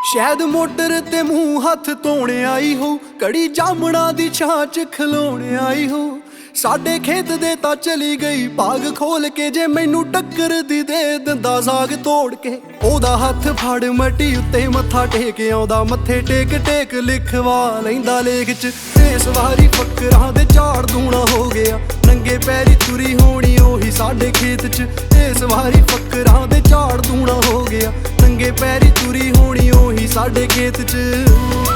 शायद मोटर ते मूँह हथ धोने आई हो, कड़ी जामना दी छां च खलोने आई हो। साडे खेत दे ता चली गई भाग खोल के, जे मैनू टक्कर दी दे दिंदा साग तोड़ के। ओदा हथ फड़ मटी उत्ते मत्था टेक आउंदा, मत्थे टेक टेक लिखवा लैंदा लेख च। इस वारी फकरां दे झाड़ दूना हो गया, नंगे पैरी तुरी होनी ओही साडे खेत च। इस वारी फकरां दे झाड़ दूना हो गया, नंगे पैरी तुरी होनी ओही साडे खेत च।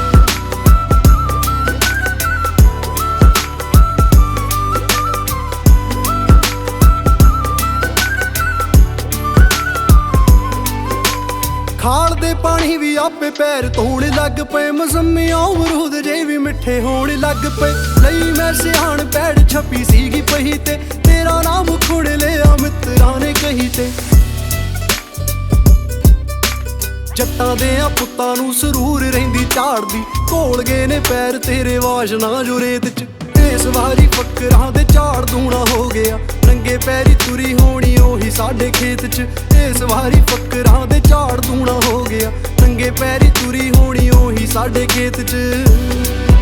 खाल दे पानी भी आपे पैर धोण लग पे, मौसमियां अमरूद जे भी मिठे होण लग पे। लई मैं सियाण पैड़ छपी सीगी पही ते, तेरा नाम खुण लिया मित्रां ने कही ते। जट्टां देआं पुत्तां नूं सरूर रहिंदी झाड़दी, घोल गए ने पैर तेरे वाशना जो रेत च। इस वारी फकरां दे झाड़ दूना हो गया, नंगे पैरी तुरी होनी ओही साडे खेत च। इस वारी फकरां दे झाड़ दूना हो गया, नंगे पैरी तुरी होनी ओही साडे खेत च।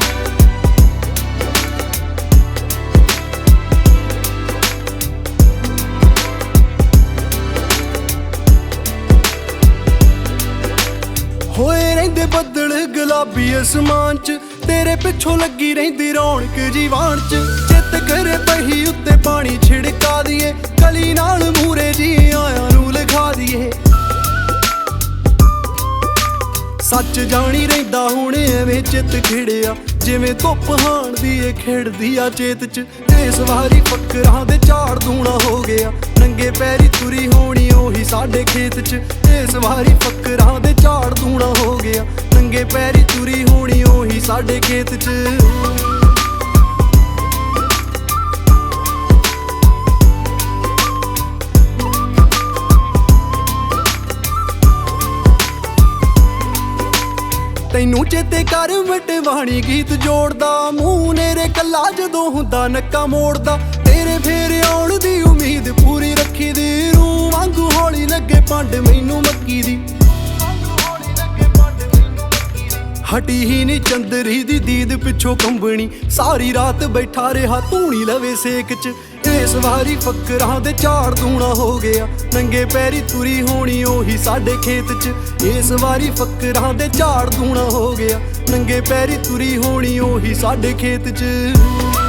होए रहिंदे बदल गुलाबी आसमान च, तेरे पिछों लगी रहिंदी रौनक जीवान च। चित करे पही उत्ते पानी छिड़का दिए, कली नाल मूरे जी आया नूं लिखा दिए। सच जानी रहिंदा हुण एवें चित खिड़िया, जिवें धुप हाण दी ए खिड़दी आ चेत च। इस वारी फकरां दे झाड़ दूना हो गया, नंगे पैरी तुरी होनी ओही साडे खेत च। इस वारी फकरां दे झाड़ दूना हो गया, नंगे पैरी तुरी होनी ओही साडे खेत च। तैनू चेते कर वटवाणी गीत जोड़दा, मूँह नेरे कल्ला जदों हुंदा नक्का मोड़दा। तेरे फेरे आउण दी उम्मीद पूरी रखी दी, रूह वांगू हौली लगे पंड मैनू मक्की दी। हटी ही नी चंदरी दी दीद पिछों कंबनी, सारी रात बैठा रहा धूनी लवे सेक च। इस वारी फकरां दे झाड़ दूना हो गया, नंगे पैरी तुरी होनी ओही साडे खेत च। इस वारी फकरां दे झाड़ दूना हो गया, नंगे पैरी तुरी होनी ओही साडे खेत च।